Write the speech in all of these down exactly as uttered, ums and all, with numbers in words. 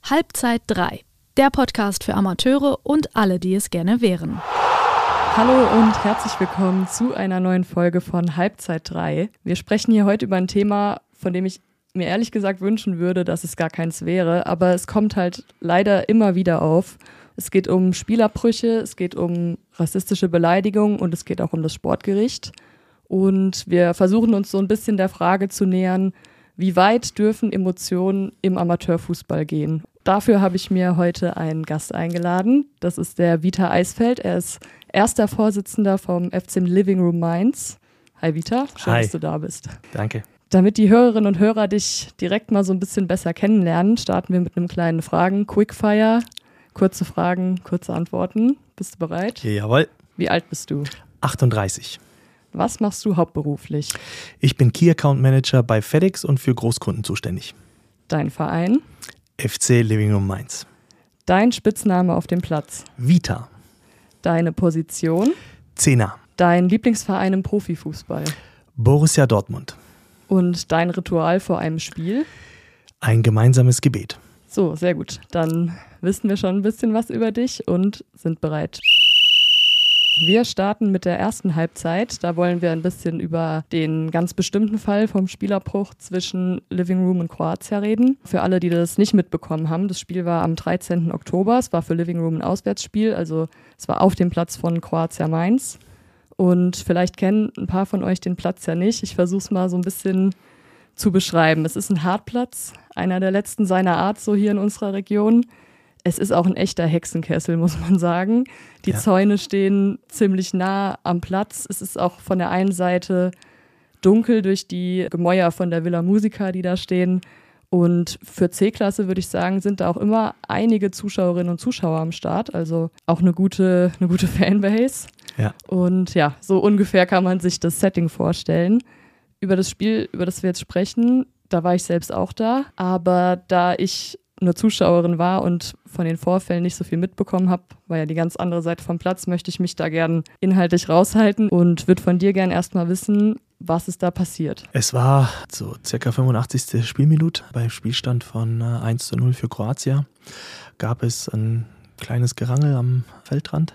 Halbzeit drei, der Podcast für Amateure und alle, die es gerne wären. Hallo und herzlich willkommen zu einer neuen Folge von Halbzeit drei. Wir sprechen hier heute über ein Thema, von dem ich mir ehrlich gesagt wünschen würde, dass es gar keins wäre, aber es kommt halt leider immer wieder auf. Es geht um Spielabbrüche, es geht um rassistische Beleidigungen und es geht auch um das Sportgericht. Und wir versuchen uns so ein bisschen der Frage zu nähern, wie weit dürfen Emotionen im Amateurfußball gehen? Dafür habe ich mir heute einen Gast eingeladen. Das ist der Vita Eisfeld. Er ist erster Vorsitzender vom F C Living Room Mainz. Hi Vita, schön, Hi. dass du da bist. Danke. Damit die Hörerinnen und Hörer dich direkt mal so ein bisschen besser kennenlernen, starten wir mit einem kleinen Fragen-Quickfire. Kurze Fragen, kurze Antworten. Bist du bereit? Jawohl. Wie alt bist du? achtunddreißig. Was machst du hauptberuflich? Ich bin Key Account Manager bei FedEx und für Großkunden zuständig. Dein Verein? F C Living Room Mainz. Dein Spitzname auf dem Platz? Vita. Deine Position? Zehner. Dein Lieblingsverein im Profifußball? Borussia Dortmund. Und dein Ritual vor einem Spiel? Ein gemeinsames Gebet. So, sehr gut. Dann wissen wir schon ein bisschen was über dich und sind bereit. Wir starten mit der ersten Halbzeit. Da wollen wir ein bisschen über den ganz bestimmten Fall vom Spielabbruch zwischen Living Room und Kroatia reden. Für alle, die das nicht mitbekommen haben, das Spiel war am dreizehnten Oktober. Es war für Living Room ein Auswärtsspiel, also es war auf dem Platz von Kroatia Mainz. Und vielleicht kennen ein paar von euch den Platz ja nicht. Ich versuche es mal so ein bisschen zu beschreiben. Es ist ein Hartplatz, einer der letzten seiner Art so hier in unserer Region. Es ist auch ein echter Hexenkessel, muss man sagen. Die Ja. Zäune stehen ziemlich nah am Platz. Es ist auch von der einen Seite dunkel durch die Gemäuer von der Villa Musica, die da stehen. Und für C-Klasse würde ich sagen, sind da auch immer einige Zuschauerinnen und Zuschauer am Start. Also auch eine gute, eine gute Fanbase. Ja. Und ja, so ungefähr kann man sich das Setting vorstellen. Über das Spiel, über das wir jetzt sprechen, da war ich selbst auch da. Aber da ich nur Zuschauerin war und von den Vorfällen nicht so viel mitbekommen habe, war ja die ganz andere Seite vom Platz, möchte ich mich da gern inhaltlich raushalten und würde von dir gern erstmal wissen, was ist da passiert. Es war so circa fünfundachtzigste Spielminute. Beim Spielstand von äh, eins zu null für Kroatia gab es ein kleines Gerangel am Feldrand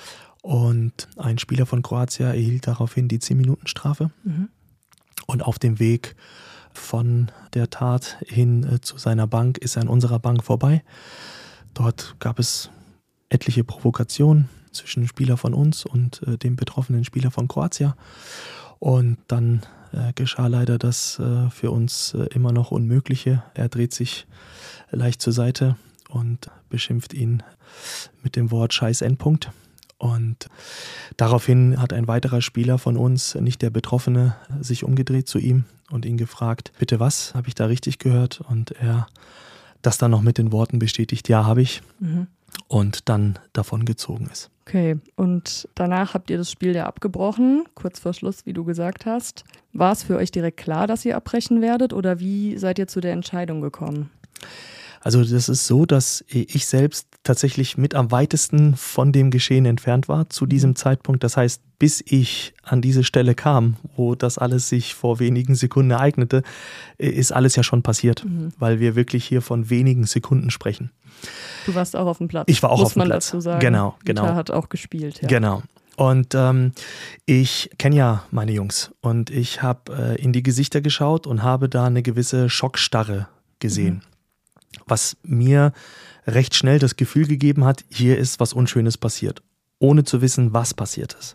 und ein Spieler von Kroatia erhielt daraufhin die zehn-Minuten-Strafe. Mhm. Und auf dem Weg von der Tat hin äh, zu seiner Bank ist er an unserer Bank vorbei. Dort gab es etliche Provokationen zwischen dem Spieler von uns und äh, dem betroffenen Spieler von Kroatia. Und dann äh, geschah leider das äh, für uns äh, immer noch Unmögliche. Er dreht sich leicht zur Seite und beschimpft ihn mit dem Wort Scheiß Endpunkt. Und daraufhin hat ein weiterer Spieler von uns, nicht der Betroffene, sich umgedreht zu ihm und ihn gefragt, bitte was, habe ich da richtig gehört? Und er das dann noch mit den Worten bestätigt, ja, habe ich. Mhm. Und dann davon gezogen ist. Okay, und danach habt ihr das Spiel ja abgebrochen, kurz vor Schluss, wie du gesagt hast. War es für euch direkt klar, dass ihr abbrechen werdet oder wie seid ihr zu der Entscheidung gekommen? Also das ist so, dass ich selbst tatsächlich mit am weitesten von dem Geschehen entfernt war zu diesem Zeitpunkt. Das heißt, bis ich an diese Stelle kam, wo das alles sich vor wenigen Sekunden ereignete, ist alles ja schon passiert, mhm. weil wir wirklich hier von wenigen Sekunden sprechen. Du warst auch auf dem Platz. Ich war auch muss auf dem man Platz. Dazu sagen. Genau, genau. Vita hat auch gespielt. Ja. Genau. Und ähm, ich kenne ja meine Jungs und ich habe äh, in die Gesichter geschaut und habe da eine gewisse Schockstarre gesehen. Mhm. Was mir recht schnell das Gefühl gegeben hat, hier ist was Unschönes passiert, ohne zu wissen, was passiert ist.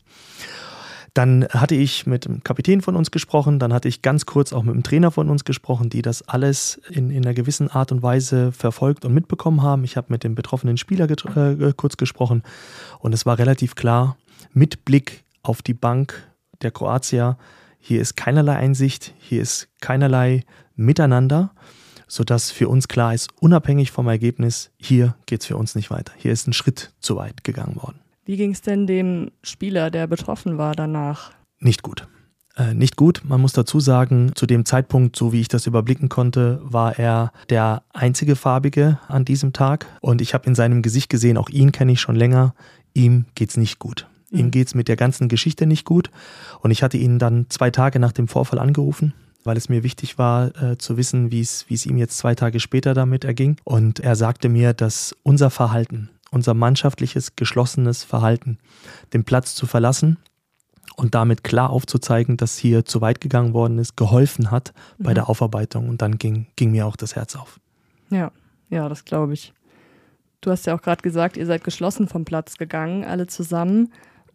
Dann hatte ich mit dem Kapitän von uns gesprochen, dann hatte ich ganz kurz auch mit dem Trainer von uns gesprochen, die das alles in, in einer gewissen Art und Weise verfolgt und mitbekommen haben. Ich habe mit dem betroffenen Spieler get- äh, kurz gesprochen und es war relativ klar, mit Blick auf die Bank der Kroatier, hier ist keinerlei Einsicht, hier ist keinerlei Miteinander, sodass für uns klar ist, unabhängig vom Ergebnis, hier geht es für uns nicht weiter. Hier ist ein Schritt zu weit gegangen worden. Wie ging es denn dem Spieler, der betroffen war, danach? Nicht gut. Äh, nicht gut, man muss dazu sagen, zu dem Zeitpunkt, so wie ich das überblicken konnte, war er der einzige Farbige an diesem Tag. Und ich habe in seinem Gesicht gesehen, auch ihn kenne ich schon länger, ihm geht's nicht gut. Mhm. Ihm geht's mit der ganzen Geschichte nicht gut. Und ich hatte ihn dann zwei Tage nach dem Vorfall angerufen. weil es mir wichtig war, äh, zu wissen, wie es wie es ihm jetzt zwei Tage später damit erging. Und er sagte mir, dass unser Verhalten, unser mannschaftliches, geschlossenes Verhalten, den Platz zu verlassen und damit klar aufzuzeigen, dass hier zu weit gegangen worden ist, geholfen hat bei mhm. der Aufarbeitung. Und dann ging, ging mir auch das Herz auf. Ja, ja, das glaube ich. Du hast ja auch gerade gesagt, ihr seid geschlossen vom Platz gegangen, alle zusammen.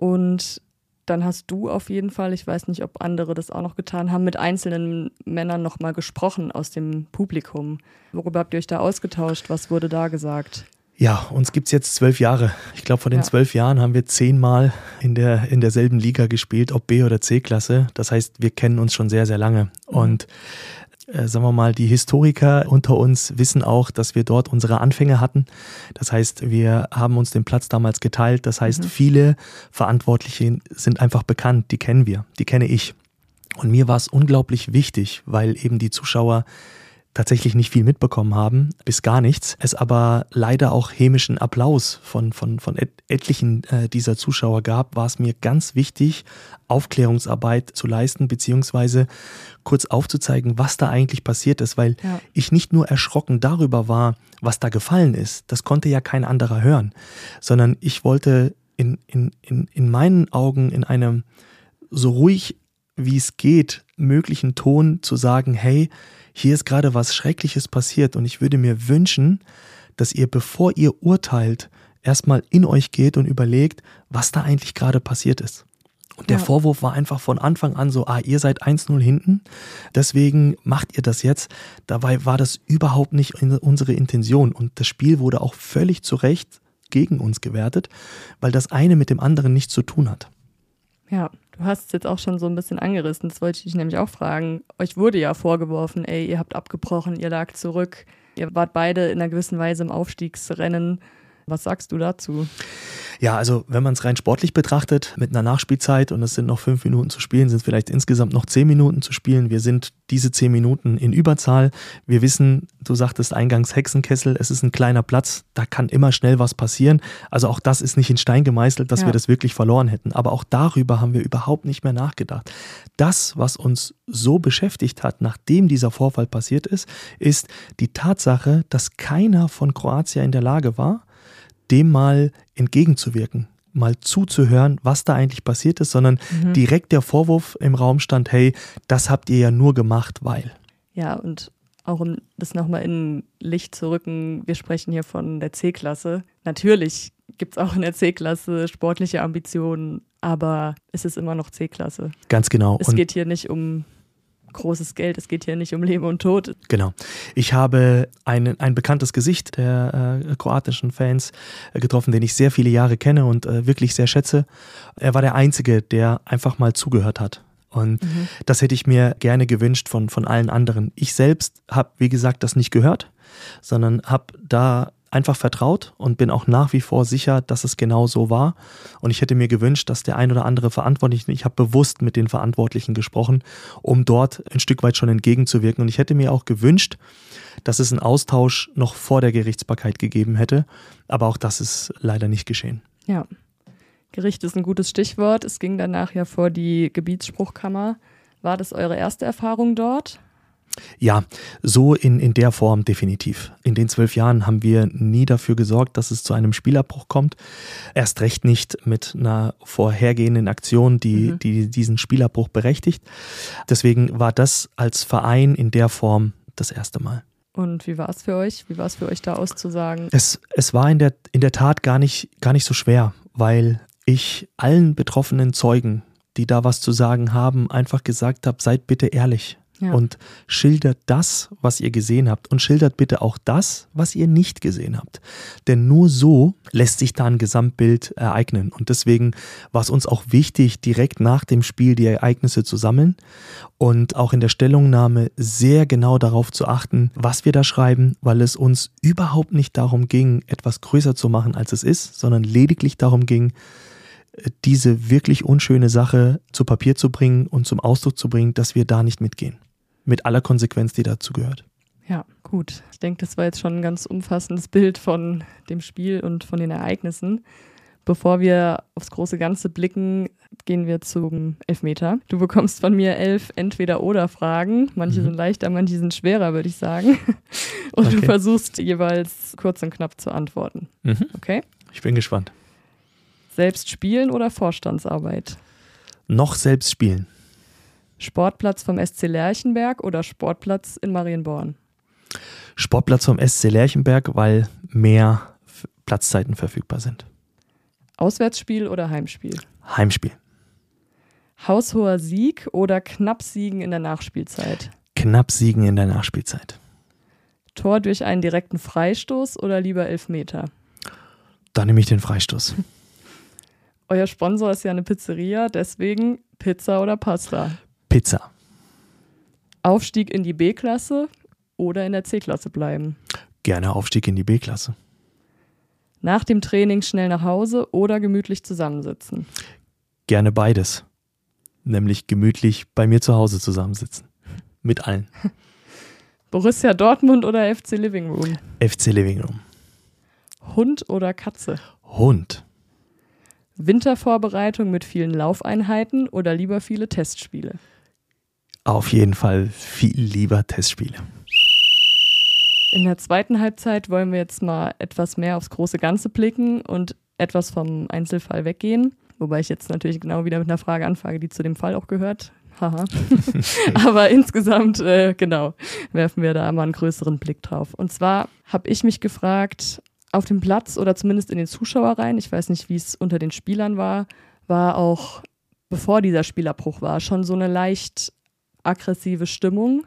Und dann hast du auf jeden Fall, ich weiß nicht, ob andere das auch noch getan haben, mit einzelnen Männern nochmal gesprochen aus dem Publikum. Worüber habt ihr euch da ausgetauscht? Was wurde da gesagt? Ja, uns gibt's jetzt zwölf Jahre. Ich glaube, vor den ja. zwölf Jahren haben wir zehnmal in der, in derselben Liga gespielt, ob B- oder C-Klasse. Das heißt, wir kennen uns schon sehr, sehr lange. Mhm. Und äh, sagen wir mal, die Historiker unter uns wissen auch, dass wir dort unsere Anfänge hatten. Das heißt, wir haben uns den Platz damals geteilt. Das heißt, mhm. viele Verantwortliche sind einfach bekannt. Die kennen wir, die kenne ich. Und mir war es unglaublich wichtig, weil eben die Zuschauer tatsächlich nicht viel mitbekommen haben, bis gar nichts. Es aber leider auch hämischen Applaus von, von, von et- etlichen äh, dieser Zuschauer gab, war es mir ganz wichtig, Aufklärungsarbeit zu leisten, beziehungsweise kurz aufzuzeigen, was da eigentlich passiert ist, weil ja. ich nicht nur erschrocken darüber war, was da gefallen ist, das konnte ja kein anderer hören, sondern ich wollte in, in, in, in meinen Augen in einem so ruhig wie es geht, möglichen Ton zu sagen, hey, hier ist gerade was Schreckliches passiert und ich würde mir wünschen, dass ihr, bevor ihr urteilt, erstmal in euch geht und überlegt, was da eigentlich gerade passiert ist. Und der ja. Vorwurf war einfach von Anfang an so, ah, ihr seid eins null hinten, deswegen macht ihr das jetzt. Dabei war das überhaupt nicht unsere Intention und das Spiel wurde auch völlig zu Recht gegen uns gewertet, weil das eine mit dem anderen nichts zu tun hat. Ja, du hast es jetzt auch schon so ein bisschen angerissen, das wollte ich dich nämlich auch fragen. Euch wurde ja vorgeworfen, ey, ihr habt abgebrochen, ihr lag zurück, ihr wart beide in einer gewissen Weise im Aufstiegsrennen. Was sagst du dazu? Ja, also wenn man es rein sportlich betrachtet, mit einer Nachspielzeit und es sind noch fünf Minuten zu spielen, sind es vielleicht insgesamt noch zehn Minuten zu spielen. Wir sind diese zehn Minuten in Überzahl. Wir wissen, du sagtest eingangs Hexenkessel, es ist ein kleiner Platz, da kann immer schnell was passieren. Also auch das ist nicht in Stein gemeißelt, dass ja. wir das wirklich verloren hätten. Aber auch darüber haben wir überhaupt nicht mehr nachgedacht. Das, was uns so beschäftigt hat, nachdem dieser Vorfall passiert ist, ist die Tatsache, dass keiner von Kroatien in der Lage war, dem mal entgegenzuwirken, mal zuzuhören, was da eigentlich passiert ist, sondern mhm. direkt der Vorwurf im Raum stand, hey, das habt ihr ja nur gemacht, weil. Ja, und auch um das nochmal in Licht zu rücken, wir sprechen hier von der C-Klasse. Natürlich gibt es auch in der C-Klasse sportliche Ambitionen, aber es ist immer noch C-Klasse. Ganz genau. Es und geht hier nicht um großes Geld, es geht hier nicht um Leben und Tod. Genau. Ich habe ein, ein bekanntes Gesicht der äh, kroatischen Fans äh, getroffen, den ich sehr viele Jahre kenne und äh, wirklich sehr schätze. Er war der Einzige, der einfach mal zugehört hat. Und mhm. das hätte ich mir gerne gewünscht von, von allen anderen. Ich selbst habe, wie gesagt, das nicht gehört, sondern habe da einfach vertraut und bin auch nach wie vor sicher, dass es genau so war. Und ich hätte mir gewünscht, dass der ein oder andere Verantwortliche, ich habe bewusst mit den Verantwortlichen gesprochen, um dort ein Stück weit schon entgegenzuwirken. Und ich hätte mir auch gewünscht, dass es einen Austausch noch vor der Gerichtsbarkeit gegeben hätte. Aber auch das ist leider nicht geschehen. Ja, Gericht ist ein gutes Stichwort. Es ging danach ja vor die Gebietsspruchkammer. War das eure erste Erfahrung dort? Ja, so in, in der Form definitiv. In den zwölf Jahren haben wir nie dafür gesorgt, dass es zu einem Spielabbruch kommt. Erst recht nicht mit einer vorhergehenden Aktion, die, mhm. die diesen Spielabbruch berechtigt. Deswegen war das als Verein in der Form das erste Mal. Und wie war es für euch? Wie war es für euch da auszusagen? Es, es war in der, in der Tat gar nicht, gar nicht so schwer, weil ich allen betroffenen Zeugen, die da was zu sagen haben, einfach gesagt habe, seid bitte ehrlich. Ja. Und schildert das, was ihr gesehen habt und schildert bitte auch das, was ihr nicht gesehen habt. Denn nur so lässt sich da ein Gesamtbild ereignen. Und deswegen war es uns auch wichtig, direkt nach dem Spiel die Ereignisse zu sammeln und auch in der Stellungnahme sehr genau darauf zu achten, was wir da schreiben, weil es uns überhaupt nicht darum ging, etwas größer zu machen, als es ist, sondern lediglich darum ging, diese wirklich unschöne Sache zu Papier zu bringen und zum Ausdruck zu bringen, dass wir da nicht mitgehen. Mit aller Konsequenz, die dazu gehört. Ja, gut. Ich denke, das war jetzt schon ein ganz umfassendes Bild von dem Spiel und von den Ereignissen. Bevor wir aufs große Ganze blicken, gehen wir zum Elfmeter. Du bekommst von mir elf Entweder-Oder-Fragen. Manche mhm. sind leichter, manche sind schwerer, würde ich sagen. Und okay. du versuchst jeweils kurz und knapp zu antworten. Mhm. Okay? Ich bin gespannt. Selbst spielen oder Vorstandsarbeit? Noch selbst spielen. Sportplatz vom S C Lerchenberg oder Sportplatz in Marienborn? Sportplatz vom S C Lerchenberg, weil mehr Platzzeiten verfügbar sind. Auswärtsspiel oder Heimspiel? Heimspiel. Haushoher Sieg oder knapp siegen in der Nachspielzeit? Knapp siegen in der Nachspielzeit. Tor durch einen direkten Freistoß oder lieber Elfmeter? Dann nehme ich den Freistoß. Euer Sponsor ist ja eine Pizzeria, deswegen Pizza oder Pasta? Pizza. Aufstieg in die B-Klasse oder in der C-Klasse bleiben? Gerne Aufstieg in die B-Klasse. Nach dem Training schnell nach Hause oder gemütlich zusammensitzen? Gerne beides. Nämlich gemütlich bei mir zu Hause zusammensitzen. Mit allen. Borussia Dortmund oder F C Living Room? F C Living Room. Hund oder Katze? Hund. Wintervorbereitung mit vielen Laufeinheiten oder lieber viele Testspiele? Auf jeden Fall viel lieber Testspiele. In der zweiten Halbzeit wollen wir jetzt mal etwas mehr aufs große Ganze blicken und etwas vom Einzelfall weggehen. Wobei ich jetzt natürlich genau wieder mit einer Frage anfange, die zu dem Fall auch gehört. Haha. Aber insgesamt, äh, genau, werfen wir da mal einen größeren Blick drauf. Und zwar habe ich mich gefragt, auf dem Platz oder zumindest in den Zuschauerreihen, ich weiß nicht, wie es unter den Spielern war, war auch, bevor dieser Spielabbruch war, schon so eine leicht aggressive Stimmung.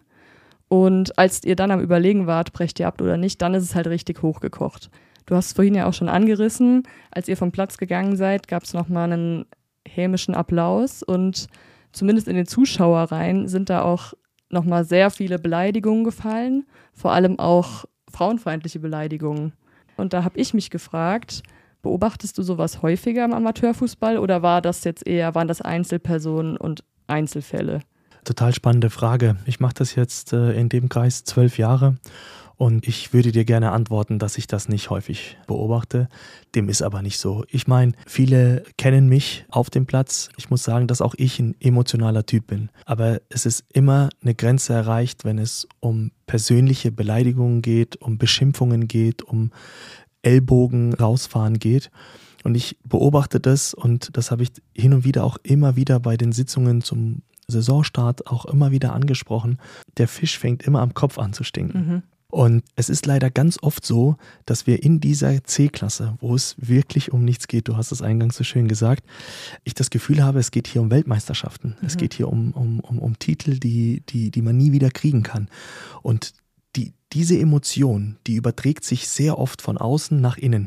Und als ihr dann am Überlegen wart, brecht ihr ab oder nicht, dann ist es halt richtig hochgekocht. Du hast es vorhin ja auch schon angerissen, als ihr vom Platz gegangen seid, gab es nochmal einen hämischen Applaus und zumindest in den Zuschauerreihen sind da auch nochmal sehr viele Beleidigungen gefallen, vor allem auch frauenfeindliche Beleidigungen. Und da habe ich mich gefragt, beobachtest du sowas häufiger im Amateurfußball oder war das jetzt eher, waren das Einzelpersonen und Einzelfälle? Total spannende Frage. Ich mache das jetzt äh, in dem Kreis zwölf Jahre und ich würde dir gerne antworten, dass ich das nicht häufig beobachte. Dem ist aber nicht so. Ich meine, viele kennen mich auf dem Platz. Ich muss sagen, dass auch ich ein emotionaler Typ bin. Aber es ist immer eine Grenze erreicht, wenn es um persönliche Beleidigungen geht, um Beschimpfungen geht, um Ellbogen rausfahren geht. Und ich beobachte das und das habe ich hin und wieder auch immer wieder bei den Sitzungen zum Saisonstart auch immer wieder angesprochen. Der Fisch fängt immer am Kopf an zu stinken. Mhm. Und es ist leider ganz oft so, dass wir in dieser C-Klasse, wo es wirklich um nichts geht, du hast es eingangs so schön gesagt, ich das Gefühl habe, es geht hier um Weltmeisterschaften. Mhm. Es geht hier um, um, um, um Titel, die, die, die man nie wieder kriegen kann. Und die, diese Emotion, die überträgt sich sehr oft von außen nach innen.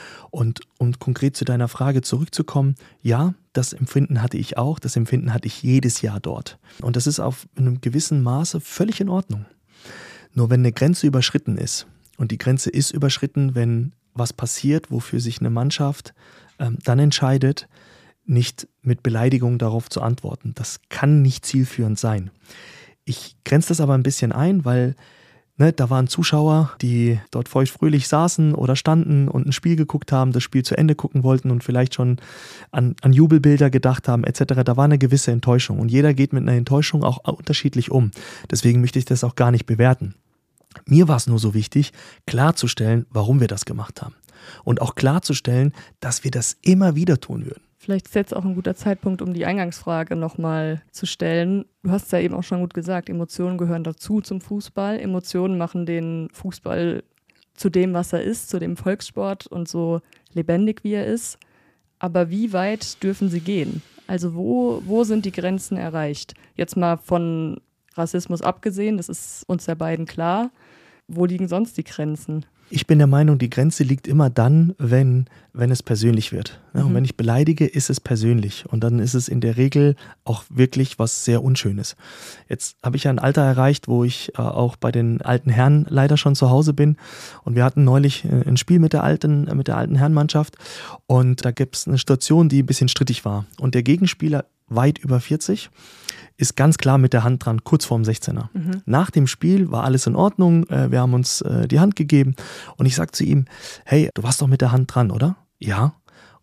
Und um konkret zu deiner Frage zurückzukommen, ja, das Empfinden hatte ich auch, das Empfinden hatte ich jedes Jahr dort. Und das ist auf einem gewissen Maße völlig in Ordnung. Nur wenn eine Grenze überschritten ist, und die Grenze ist überschritten, wenn was passiert, wofür sich eine Mannschaft ähm, dann entscheidet, nicht mit Beleidigung darauf zu antworten. Das kann nicht zielführend sein. Ich grenze das aber ein bisschen ein, weil Ne, da waren Zuschauer, die dort feuchtfröhlich saßen oder standen und ein Spiel geguckt haben, das Spiel zu Ende gucken wollten und vielleicht schon an, an Jubelbilder gedacht haben et cetera. Da war eine gewisse Enttäuschung und jeder geht mit einer Enttäuschung auch unterschiedlich um. Deswegen möchte ich das auch gar nicht bewerten. Mir war es nur so wichtig, klarzustellen, warum wir das gemacht haben und auch klarzustellen, dass wir das immer wieder tun würden. Vielleicht ist jetzt auch ein guter Zeitpunkt, um die Eingangsfrage nochmal zu stellen. Du hast es ja eben auch schon gut gesagt, Emotionen gehören dazu zum Fußball. Emotionen machen den Fußball zu dem, was er ist, zu dem Volkssport und so lebendig, wie er ist. Aber wie weit dürfen sie gehen? Also wo, wo sind die Grenzen erreicht? Jetzt mal von Rassismus abgesehen, das ist uns ja beiden klar. Wo liegen sonst die Grenzen? Ich bin der Meinung, die Grenze liegt immer dann, wenn, wenn es persönlich wird. Ja, mhm. Und wenn ich beleidige, ist es persönlich. Und dann ist es in der Regel auch wirklich was sehr Unschönes. Jetzt habe ich ja ein Alter erreicht, wo ich äh, auch bei den alten Herren leider schon zu Hause bin. Und wir hatten neulich äh, ein Spiel mit der alten, äh, mit der alten Herrenmannschaft. Und da gibt es eine Situation, die ein bisschen strittig war. Und der Gegenspieler, weit über vierzig, ist ganz klar mit der Hand dran, kurz vorm sechzehner. Mhm. Nach dem Spiel war alles in Ordnung, wir haben uns die Hand gegeben und ich sage zu ihm, hey, du warst doch mit der Hand dran, oder? Ja. Und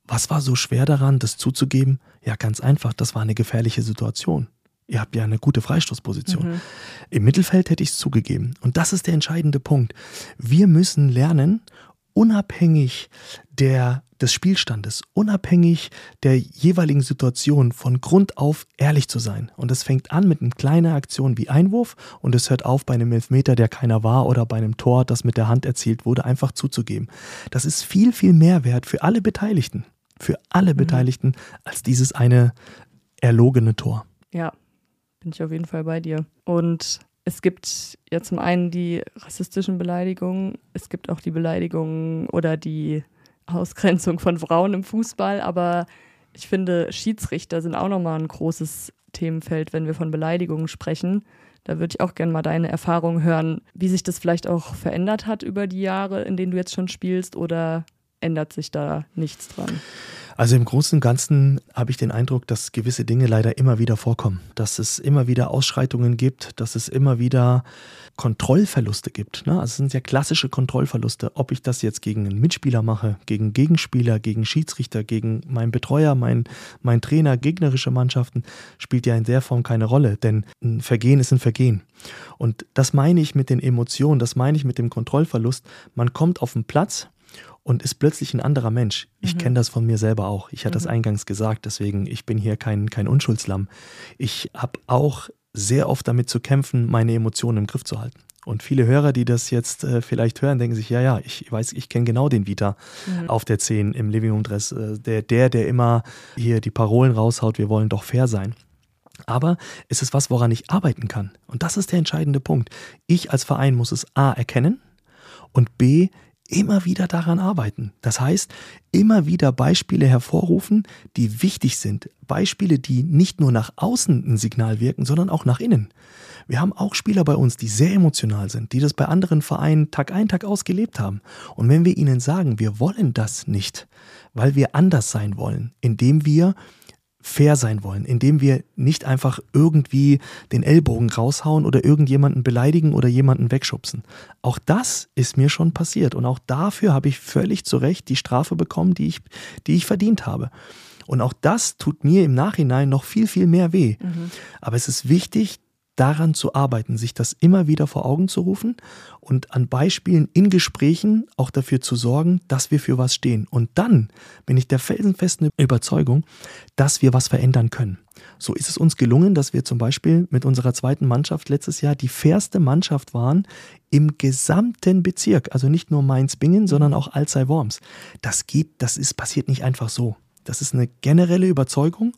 Was war so schwer daran, das zuzugeben? Ja, ganz einfach, das war eine gefährliche Situation. Ihr habt ja eine gute Freistoßposition. Mhm. Im Mittelfeld hätte ich es zugegeben. Und das ist der entscheidende Punkt. Wir müssen lernen, unabhängig der, des Spielstandes, unabhängig der jeweiligen Situation von Grund auf ehrlich zu sein. Und das fängt an mit einer kleinen Aktion wie Einwurf und es hört auf bei einem Elfmeter, der keiner war, oder bei einem Tor, das mit der Hand erzielt wurde, einfach zuzugeben. Das ist viel, viel mehr wert für alle Beteiligten, für alle mhm. Beteiligten, als dieses eine erlogene Tor. Ja, bin ich auf jeden Fall bei dir. Und es gibt ja zum einen die rassistischen Beleidigungen, es gibt auch die Beleidigungen oder die Ausgrenzung von Frauen im Fußball, aber ich finde, Schiedsrichter sind auch nochmal ein großes Themenfeld, wenn wir von Beleidigungen sprechen. Da würde ich auch gerne mal deine Erfahrung hören, wie sich das vielleicht auch verändert hat über die Jahre, in denen du jetzt schon spielst, oder ändert sich da nichts dran? Also im Großen und Ganzen habe ich den Eindruck, dass gewisse Dinge leider immer wieder vorkommen. Dass es immer wieder Ausschreitungen gibt, dass es immer wieder Kontrollverluste gibt. Also es sind ja klassische Kontrollverluste. Ob ich das jetzt gegen einen Mitspieler mache, gegen Gegenspieler, gegen Schiedsrichter, gegen meinen Betreuer, mein, mein Trainer, gegnerische Mannschaften, spielt ja in der Form keine Rolle. Denn ein Vergehen ist ein Vergehen. Und das meine ich mit den Emotionen, das meine ich mit dem Kontrollverlust. Man kommt auf den Platz und ist plötzlich ein anderer Mensch. Ich mhm. kenne das von mir selber auch. Ich hatte mhm. das eingangs gesagt, deswegen, ich bin hier kein, kein Unschuldslamm. Ich habe auch sehr oft damit zu kämpfen, meine Emotionen im Griff zu halten. Und viele Hörer, die das jetzt äh, vielleicht hören, denken sich, ja, ja, ich weiß, ich kenne genau den Vita mhm. auf der zehn im Living Room Dress. Äh, der, der, der immer hier die Parolen raushaut, wir wollen doch fair sein. Aber es ist was, woran ich arbeiten kann. Und das ist der entscheidende Punkt. Ich als Verein muss es A erkennen und B immer wieder daran arbeiten. Das heißt, immer wieder Beispiele hervorrufen, die wichtig sind. Beispiele, die nicht nur nach außen ein Signal wirken, sondern auch nach innen. Wir haben auch Spieler bei uns, die sehr emotional sind, die das bei anderen Vereinen Tag ein, Tag aus gelebt haben. Und wenn wir ihnen sagen, wir wollen das nicht, weil wir anders sein wollen, indem wir fair sein wollen, indem wir nicht einfach irgendwie den Ellbogen raushauen oder irgendjemanden beleidigen oder jemanden wegschubsen. Auch das ist mir schon passiert und auch dafür habe ich völlig zu Recht die Strafe bekommen, die ich, die ich verdient habe. Und auch das tut mir im Nachhinein noch viel, viel mehr weh. Mhm. Aber es ist wichtig, daran zu arbeiten, sich das immer wieder vor Augen zu rufen und an Beispielen in Gesprächen auch dafür zu sorgen, dass wir für was stehen. Und dann bin ich der felsenfesten Überzeugung, dass wir was verändern können. So ist es uns gelungen, dass wir zum Beispiel mit unserer zweiten Mannschaft letztes Jahr die fairste Mannschaft waren im gesamten Bezirk. Also nicht nur Mainz-Bingen, sondern auch Alzey-Worms. Das geht, das ist, passiert nicht einfach so. Das ist eine generelle Überzeugung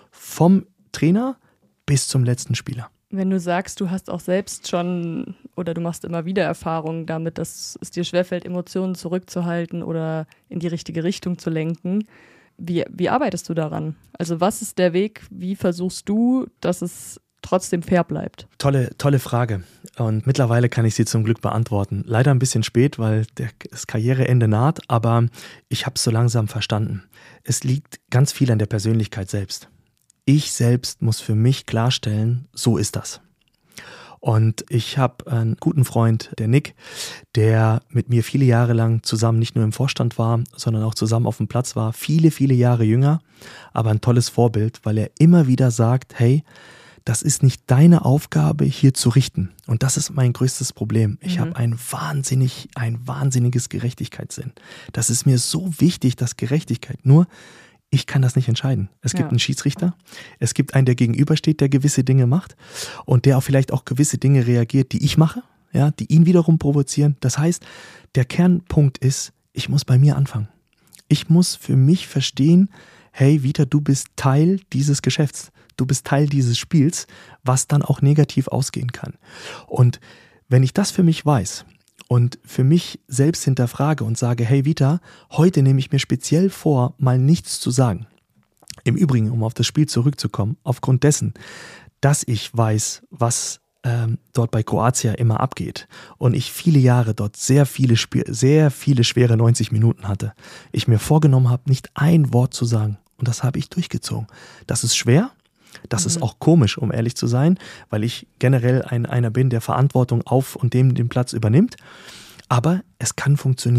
vom Trainer bis zum letzten Spieler. Wenn du sagst, du hast auch selbst schon oder du machst immer wieder Erfahrungen damit, dass es dir schwerfällt, Emotionen zurückzuhalten oder in die richtige Richtung zu lenken, wie, wie arbeitest du daran? Also was ist der Weg? Wie versuchst du, dass es trotzdem fair bleibt? Tolle, tolle Frage. Und mittlerweile kann ich sie zum Glück beantworten. Leider ein bisschen spät, weil der, das Karriereende naht, aber ich habe es so langsam verstanden. Es liegt ganz viel an der Persönlichkeit selbst. Ich selbst muss für mich klarstellen, so ist das. Und ich habe einen guten Freund, der Nick, der mit mir viele Jahre lang zusammen nicht nur im Vorstand war, sondern auch zusammen auf dem Platz war, viele, viele Jahre jünger, aber ein tolles Vorbild, weil er immer wieder sagt, hey, das ist nicht deine Aufgabe, hier zu richten. Und das ist mein größtes Problem. Ich mhm. habe ein wahnsinnig, ein wahnsinniges Gerechtigkeitssinn. Das ist mir so wichtig, dass Gerechtigkeit nur ich kann das nicht entscheiden. Es gibt ja. einen Schiedsrichter, es gibt einen, der gegenübersteht, der gewisse Dinge macht und der auch vielleicht auch gewisse Dinge reagiert, die ich mache, ja, die ihn wiederum provozieren. Das heißt, der Kernpunkt ist, ich muss bei mir anfangen. Ich muss für mich verstehen, hey Vita, du bist Teil dieses Geschäfts, du bist Teil dieses Spiels, was dann auch negativ ausgehen kann. Und wenn ich das für mich weiß, und für mich selbst hinterfrage und sage, hey Vita, heute nehme ich mir speziell vor, mal nichts zu sagen. Im Übrigen, um auf das Spiel zurückzukommen, aufgrund dessen, dass ich weiß, was ähm, dort bei Kroatien immer abgeht und ich viele Jahre dort sehr viele, Sp- sehr viele schwere neunzig Minuten hatte, ich mir vorgenommen habe, nicht ein Wort zu sagen. Und das habe ich durchgezogen. Das ist schwer. Das mhm. ist auch komisch, um ehrlich zu sein, weil ich generell ein, einer bin, der Verantwortung auf und dem den Platz übernimmt. Aber es kann funktionieren.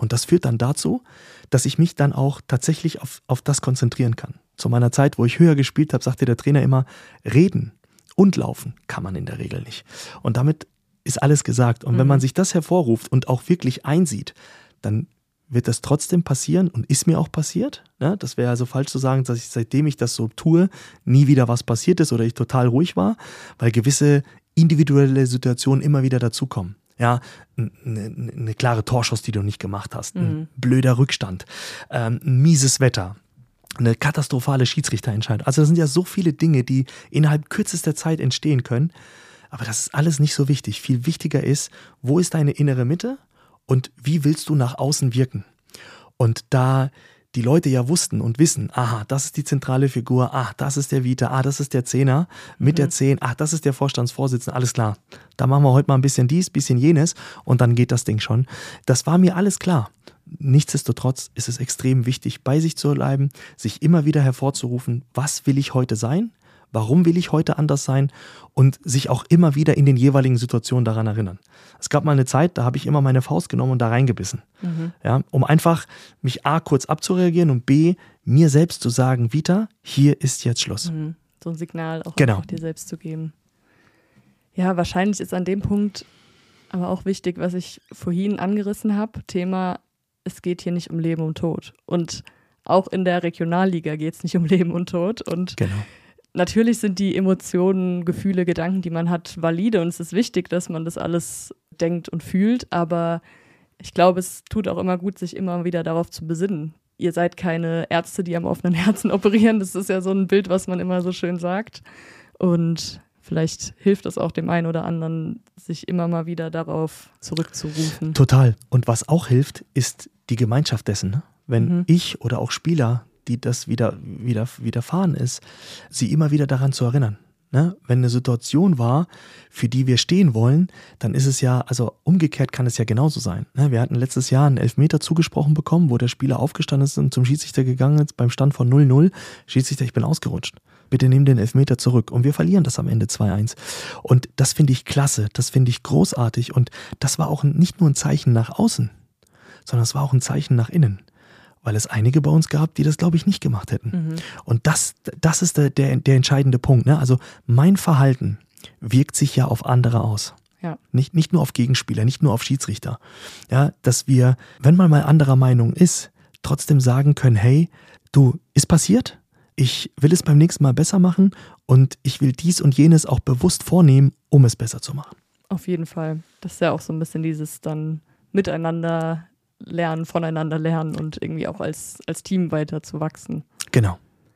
Und das führt dann dazu, dass ich mich dann auch tatsächlich auf, auf das konzentrieren kann. Zu meiner Zeit, wo ich höher gespielt habe, sagte der Trainer immer, reden und laufen kann man in der Regel nicht. Und damit ist alles gesagt. Und mhm. wenn man sich das hervorruft und auch wirklich einsieht, dann wird das trotzdem passieren und ist mir auch passiert. Ne? Das wäre also falsch zu sagen, dass ich, seitdem ich das so tue, nie wieder was passiert ist oder ich total ruhig war, weil gewisse individuelle Situationen immer wieder dazukommen. Ja, eine, eine klare Torschuss, die du nicht gemacht hast, ein mhm. blöder Rückstand, ähm, ein mieses Wetter, eine katastrophale Schiedsrichterentscheidung. Also das sind ja so viele Dinge, die innerhalb kürzester Zeit entstehen können. Aber das ist alles nicht so wichtig. Viel wichtiger ist, wo ist deine innere Mitte und wie willst du nach außen wirken? Und da die Leute ja wussten und wissen, aha, das ist die zentrale Figur, ach, das ist der Vita, ah, das ist der Zehner mit mhm. der Zehn, ach, das ist der Vorstandsvorsitzende, alles klar. Da machen wir heute mal ein bisschen dies, bisschen jenes und dann geht das Ding schon. Das war mir alles klar. Nichtsdestotrotz ist es extrem wichtig, bei sich zu bleiben, sich immer wieder hervorzurufen, was will ich heute sein? Warum will ich heute anders sein? Und sich auch immer wieder in den jeweiligen Situationen daran erinnern. Es gab mal eine Zeit, da habe ich immer meine Faust genommen und da reingebissen. Mhm. Ja, um einfach mich A, kurz abzureagieren und B, mir selbst zu sagen, Vita, hier ist jetzt Schluss. Mhm. So ein Signal auch genau. einfach dir selbst zu geben. Ja, wahrscheinlich ist an dem Punkt aber auch wichtig, was ich vorhin angerissen habe, Thema, es geht hier nicht um Leben und Tod. Und auch in der Regionalliga geht es nicht um Leben und Tod. Und genau. Natürlich sind die Emotionen, Gefühle, Gedanken, die man hat, valide und es ist wichtig, dass man das alles denkt und fühlt, aber ich glaube, es tut auch immer gut, sich immer wieder darauf zu besinnen. Ihr seid keine Ärzte, die am offenen Herzen operieren, das ist ja so ein Bild, was man immer so schön sagt und vielleicht hilft es auch dem einen oder anderen, sich immer mal wieder darauf zurückzurufen. Total. Und was auch hilft, ist die Gemeinschaft dessen. Ne? Wenn mhm. ich oder auch Spieler, die das wieder, wieder widerfahren ist, sie immer wieder daran zu erinnern. Ne? Wenn eine Situation war, für die wir stehen wollen, dann ist es ja, also umgekehrt kann es ja genauso sein. Ne? Wir hatten letztes Jahr einen Elfmeter zugesprochen bekommen, wo der Spieler aufgestanden ist und zum Schiedsrichter gegangen ist, beim Stand von null null. Schiedsrichter, ich bin ausgerutscht. Bitte nimm den Elfmeter zurück. Und wir verlieren das am Ende zwei eins. Und das finde ich klasse, das finde ich großartig. Und das war auch nicht nur ein Zeichen nach außen, sondern es war auch ein Zeichen nach innen. Weil es einige bei uns gab, die das, glaube ich, nicht gemacht hätten. Mhm. Und das, das ist der, der, der entscheidende Punkt. Ne? Also mein Verhalten wirkt sich ja auf andere aus. Ja. Nicht, nicht nur auf Gegenspieler, nicht nur auf Schiedsrichter. Ja, dass wir, wenn man mal anderer Meinung ist, trotzdem sagen können, hey, du, ist passiert, ich will es beim nächsten Mal besser machen und ich will dies und jenes auch bewusst vornehmen, um es besser zu machen. Auf jeden Fall. Das ist ja auch so ein bisschen dieses dann Miteinander lernen, voneinander lernen und irgendwie auch als, als Team weiter zu wachsen. Genau.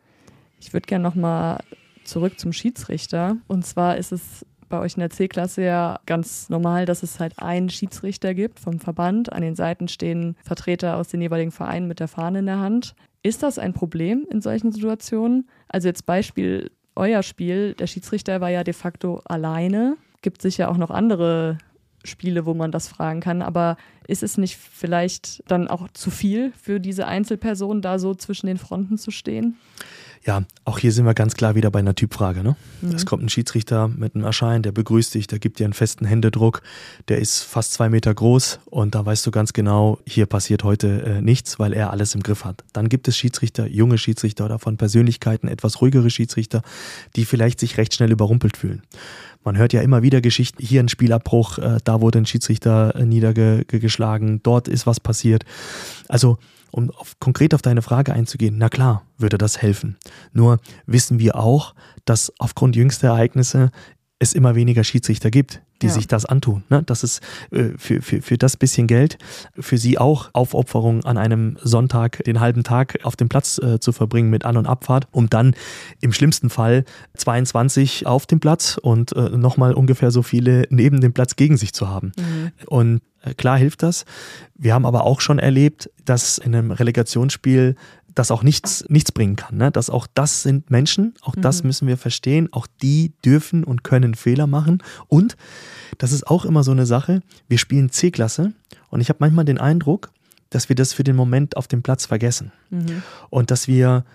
Ich würde gerne nochmal zurück zum Schiedsrichter. Und zwar ist es bei euch in der C-Klasse ja ganz normal, dass es halt einen Schiedsrichter gibt vom Verband. An den Seiten stehen Vertreter aus den jeweiligen Vereinen mit der Fahne in der Hand. Ist das ein Problem in solchen Situationen? Also jetzt Beispiel euer Spiel, der Schiedsrichter war ja de facto alleine. Gibt sicher auch noch andere Spiele, wo man das fragen kann, aber ist es nicht vielleicht dann auch zu viel für diese Einzelperson, da so zwischen den Fronten zu stehen? Ja, auch hier sind wir ganz klar wieder bei einer Typfrage. Ne? Mhm. Es kommt ein Schiedsrichter mit einem Erscheinen, der begrüßt dich, der gibt dir einen festen Händedruck, der ist fast zwei Meter groß und da weißt du ganz genau, hier passiert heute äh, nichts, weil er alles im Griff hat. Dann gibt es Schiedsrichter, junge Schiedsrichter oder von Persönlichkeiten etwas ruhigere Schiedsrichter, die vielleicht sich recht schnell überrumpelt fühlen. Man hört ja immer wieder Geschichten, hier ein Spielabbruch, äh, da wurde ein Schiedsrichter äh, niedergeschlagen, dort ist was passiert. Also um auf, konkret auf deine Frage einzugehen, na klar, würde das helfen. Nur wissen wir auch, dass aufgrund jüngster Ereignisse es immer weniger Schiedsrichter gibt, die ja. sich das antun. Ne? Das ist äh, für, für, für das bisschen Geld für sie auch Aufopferung an einem Sonntag, den halben Tag auf dem Platz äh, zu verbringen mit An- und Abfahrt, um dann im schlimmsten Fall zweiundzwanzig auf dem Platz und äh, nochmal ungefähr so viele neben dem Platz gegen sich zu haben. Mhm. Und äh, klar hilft das. Wir haben aber auch schon erlebt, dass in einem Relegationsspiel das auch nichts, nichts bringen kann. Ne? Dass auch das sind Menschen, auch das Mhm. müssen wir verstehen, auch die dürfen und können Fehler machen. Und das ist auch immer so eine Sache, wir spielen C-Klasse und ich habe manchmal den Eindruck, dass wir das für den Moment auf dem Platz vergessen. Mhm. Und dass wir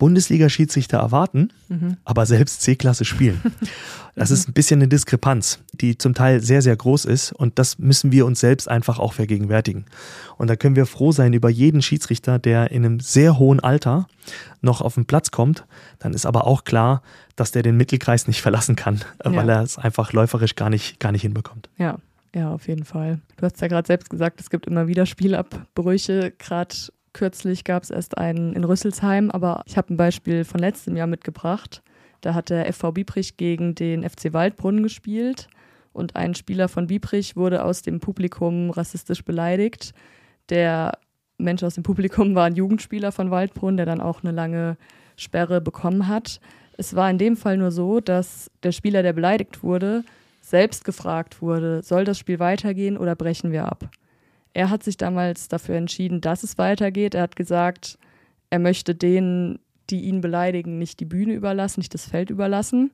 Bundesliga-Schiedsrichter erwarten, Mhm. aber selbst C-Klasse spielen. Das ist ein bisschen eine Diskrepanz, die zum Teil sehr, sehr groß ist und das müssen wir uns selbst einfach auch vergegenwärtigen. Und da können wir froh sein über jeden Schiedsrichter, der in einem sehr hohen Alter noch auf den Platz kommt. Dann ist aber auch klar, dass der den Mittelkreis nicht verlassen kann, Ja. weil er es einfach läuferisch gar nicht, gar nicht hinbekommt. Ja, ja, auf jeden Fall. Du hast ja gerade selbst gesagt, es gibt immer wieder Spielabbrüche. Gerade kürzlich gab es erst einen in Rüsselsheim, aber ich habe ein Beispiel von letztem Jahr mitgebracht. Da hat der F V Biebrich gegen den F C Waldbrunn gespielt und ein Spieler von Biebrich wurde aus dem Publikum rassistisch beleidigt. Der Mensch aus dem Publikum war ein Jugendspieler von Waldbrunn, der dann auch eine lange Sperre bekommen hat. Es war in dem Fall nur so, dass der Spieler, der beleidigt wurde, selbst gefragt wurde, soll das Spiel weitergehen oder brechen wir ab? Er hat sich damals dafür entschieden, dass es weitergeht. Er hat gesagt, er möchte denen, die ihn beleidigen, nicht die Bühne überlassen, nicht das Feld überlassen,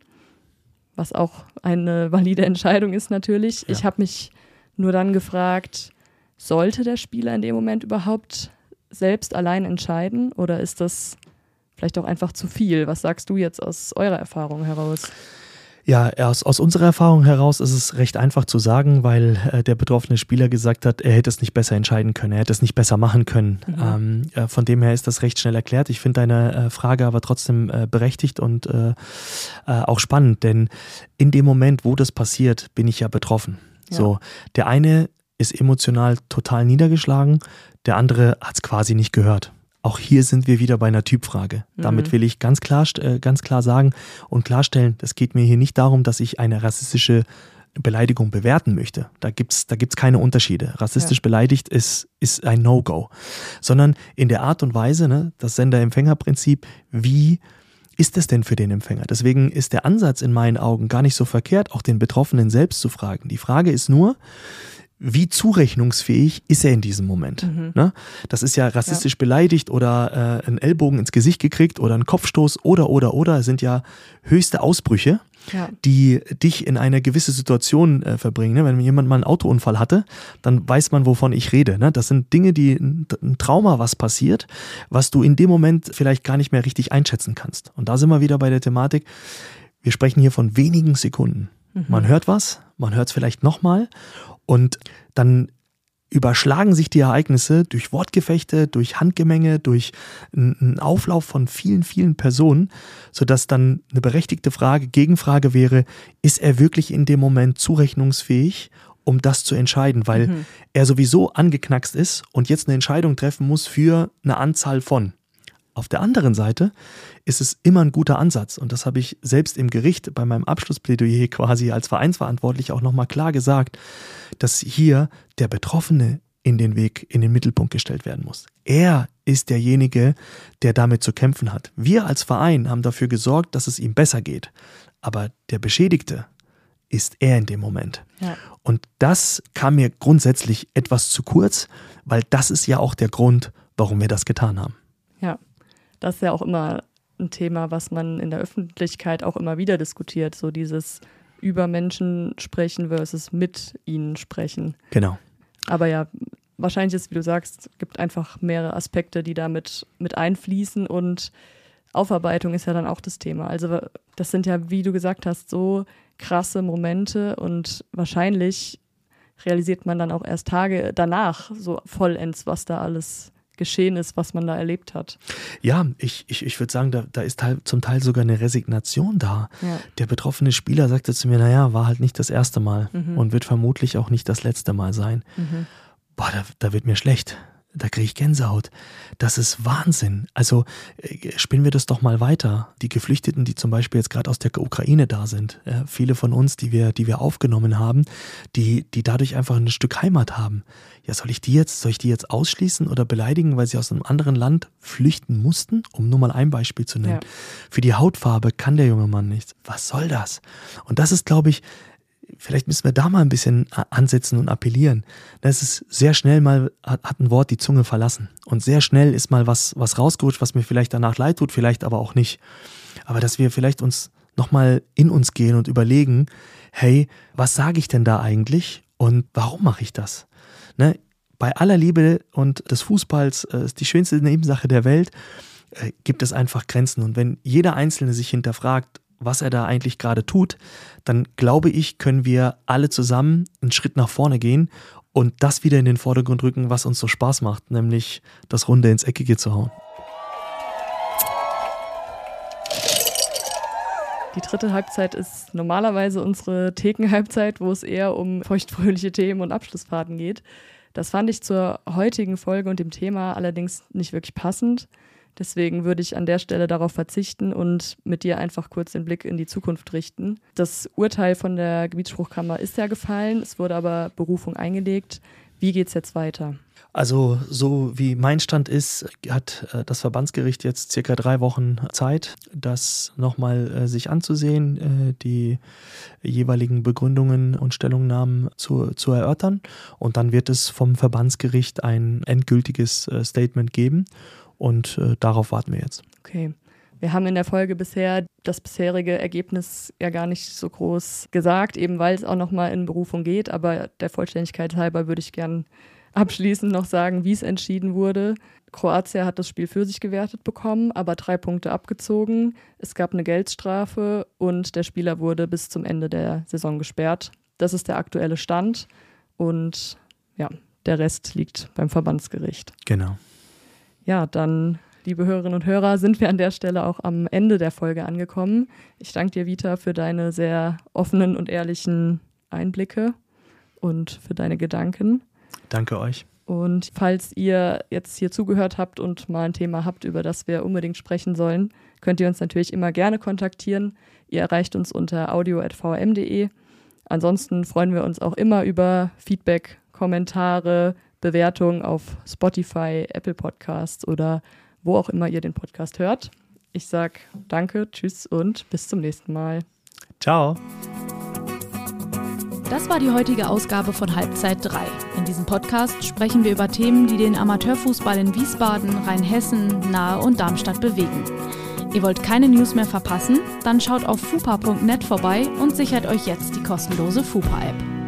was auch eine valide Entscheidung ist natürlich. Ja. Ich habe mich nur dann gefragt, sollte der Spieler in dem Moment überhaupt selbst allein entscheiden oder ist das vielleicht auch einfach zu viel? Was sagst du jetzt aus eurer Erfahrung heraus? Ja, aus, aus unserer Erfahrung heraus ist es recht einfach zu sagen, weil äh, der betroffene Spieler gesagt hat, er hätte es nicht besser entscheiden können, er hätte es nicht besser machen können. Mhm. Ähm, äh, von dem her ist das recht schnell erklärt. Ich finde deine äh, Frage aber trotzdem äh, berechtigt und äh, äh, auch spannend, denn in dem Moment, wo das passiert, bin ich ja betroffen. Ja. So, der eine ist emotional total niedergeschlagen, der andere hat es quasi nicht gehört. Auch hier sind wir wieder bei einer Typfrage. Mhm. Damit will ich ganz klar, äh, ganz klar sagen und klarstellen, es geht mir hier nicht darum, dass ich eine rassistische Beleidigung bewerten möchte. Da gibt's, da gibt's keine Unterschiede. Rassistisch Ja. beleidigt ist, ist ein No-Go. Sondern in der Art und Weise, ne, das Sender-Empfänger-Prinzip, wie ist es denn für den Empfänger? Deswegen ist der Ansatz in meinen Augen gar nicht so verkehrt, auch den Betroffenen selbst zu fragen. Die Frage ist nur, wie zurechnungsfähig ist er in diesem Moment? Mhm. Ne? Das ist ja rassistisch ja. beleidigt oder äh, einen Ellbogen ins Gesicht gekriegt oder einen Kopfstoß oder, oder, oder. Das sind ja höchste Ausbrüche, ja. die dich in eine gewisse Situation äh, verbringen. Ne? Wenn jemand mal einen Autounfall hatte, dann weiß man, wovon ich rede. Ne? Das sind Dinge, die ein, ein Trauma, was passiert, was du in dem Moment vielleicht gar nicht mehr richtig einschätzen kannst. Und da sind wir wieder bei der Thematik, wir sprechen hier von wenigen Sekunden. Mhm. Man hört was, man hört es vielleicht nochmal und dann überschlagen sich die Ereignisse durch Wortgefechte, durch Handgemenge, durch einen Auflauf von vielen, vielen Personen, sodass dann eine berechtigte Frage, Gegenfrage wäre, ist er wirklich in dem Moment zurechnungsfähig, um das zu entscheiden, weil mhm. er sowieso angeknackst ist und jetzt eine Entscheidung treffen muss für eine Anzahl von. Auf der anderen Seite ist es immer ein guter Ansatz und das habe ich selbst im Gericht bei meinem Abschlussplädoyer quasi als Vereinsverantwortlich auch nochmal klar gesagt, dass hier der Betroffene in den Weg, in den Mittelpunkt gestellt werden muss. Er ist derjenige, der damit zu kämpfen hat. Wir als Verein haben dafür gesorgt, dass es ihm besser geht, aber der Beschädigte ist er in dem Moment. Ja. Und das kam mir grundsätzlich etwas zu kurz, weil das ist ja auch der Grund, warum wir das getan haben. Ja. Das ist ja auch immer ein Thema, was man in der Öffentlichkeit auch immer wieder diskutiert, so dieses über Menschen sprechen versus mit ihnen sprechen. Genau. Aber ja, wahrscheinlich ist, wie du sagst, gibt einfach mehrere Aspekte, die damit mit einfließen und Aufarbeitung ist ja dann auch das Thema. Also das sind ja, wie du gesagt hast, so krasse Momente und wahrscheinlich realisiert man dann auch erst Tage danach so vollends, was da alles geschehen ist, was man da erlebt hat. Ja, ich, ich, ich würde sagen, da, da ist halt zum Teil sogar eine Resignation da. Ja. Der betroffene Spieler sagte zu mir, naja, war halt nicht das erste Mal Mhm. und wird vermutlich auch nicht das letzte Mal sein. Mhm. Boah, da, da wird mir schlecht. Da kriege ich Gänsehaut. Das ist Wahnsinn. Also äh, spinnen wir das doch mal weiter. Die Geflüchteten, die zum Beispiel jetzt gerade aus der Ukraine da sind, äh, viele von uns, die wir, die wir aufgenommen haben, die, die dadurch einfach ein Stück Heimat haben. Ja, soll ich die jetzt, soll ich die jetzt ausschließen oder beleidigen, weil sie aus einem anderen Land flüchten mussten? Um nur mal ein Beispiel zu nennen. Ja. Für die Hautfarbe kann der junge Mann nichts. Was soll das? Und das ist, glaube ich, vielleicht müssen wir da mal ein bisschen ansetzen und appellieren. Das ist sehr schnell mal, hat, hat ein Wort die Zunge verlassen. Und sehr schnell ist mal was, was rausgerutscht, was mir vielleicht danach leid tut, vielleicht aber auch nicht. Aber dass wir vielleicht uns nochmal in uns gehen und überlegen, hey, was sage ich denn da eigentlich und warum mache ich das? Ne? Bei aller Liebe und des Fußballs äh, ist die schönste Nebensache der Welt. äh, gibt es einfach Grenzen. Und wenn jeder Einzelne sich hinterfragt, was er da eigentlich gerade tut, dann glaube ich, können wir alle zusammen einen Schritt nach vorne gehen und das wieder in den Vordergrund rücken, was uns so Spaß macht, nämlich das Runde ins Eckige zu hauen. Die dritte Halbzeit ist normalerweise unsere Thekenhalbzeit, wo es eher um feuchtfröhliche Themen und Abschlussfahrten geht. Das fand ich zur heutigen Folge und dem Thema allerdings nicht wirklich passend. Deswegen würde ich an der Stelle darauf verzichten und mit dir einfach kurz den Blick in die Zukunft richten. Das Urteil von der Gebietsspruchkammer ist ja gefallen, es wurde aber Berufung eingelegt. Wie geht es jetzt weiter? Also so wie mein Stand ist, hat das Verbandsgericht jetzt circa drei Wochen Zeit, das nochmal sich anzusehen, die jeweiligen Begründungen und Stellungnahmen zu, zu erörtern. Und dann wird es vom Verbandsgericht ein endgültiges Statement geben und darauf warten wir jetzt. Okay. Wir haben in der Folge bisher das bisherige Ergebnis ja gar nicht so groß gesagt, eben weil es auch nochmal in Berufung geht. Aber der Vollständigkeit halber würde ich gern abschließend noch sagen, wie es entschieden wurde. Kroatien hat das Spiel für sich gewertet bekommen, aber drei Punkte abgezogen. Es gab eine Geldstrafe und der Spieler wurde bis zum Ende der Saison gesperrt. Das ist der aktuelle Stand und ja, der Rest liegt beim Verbandsgericht. Genau. Ja, dann, liebe Hörerinnen und Hörer, sind wir an der Stelle auch am Ende der Folge angekommen. Ich danke dir, Vita, für deine sehr offenen und ehrlichen Einblicke und für deine Gedanken. Danke euch. Und falls ihr jetzt hier zugehört habt und mal ein Thema habt, über das wir unbedingt sprechen sollen, könnt ihr uns natürlich immer gerne kontaktieren. Ihr erreicht uns unter audio at v m punkt d e. Ansonsten freuen wir uns auch immer über Feedback, Kommentare, Bewertungen auf Spotify, Apple Podcasts oder wo auch immer ihr den Podcast hört. Ich sage danke, tschüss und bis zum nächsten Mal. Ciao. Das war die heutige Ausgabe von Halbzeit drei. In diesem Podcast sprechen wir über Themen, die den Amateurfußball in Wiesbaden, Rheinhessen, Nahe und Darmstadt bewegen. Ihr wollt keine News mehr verpassen? Dann schaut auf fupa punkt net vorbei und sichert euch jetzt die kostenlose Fupa-App.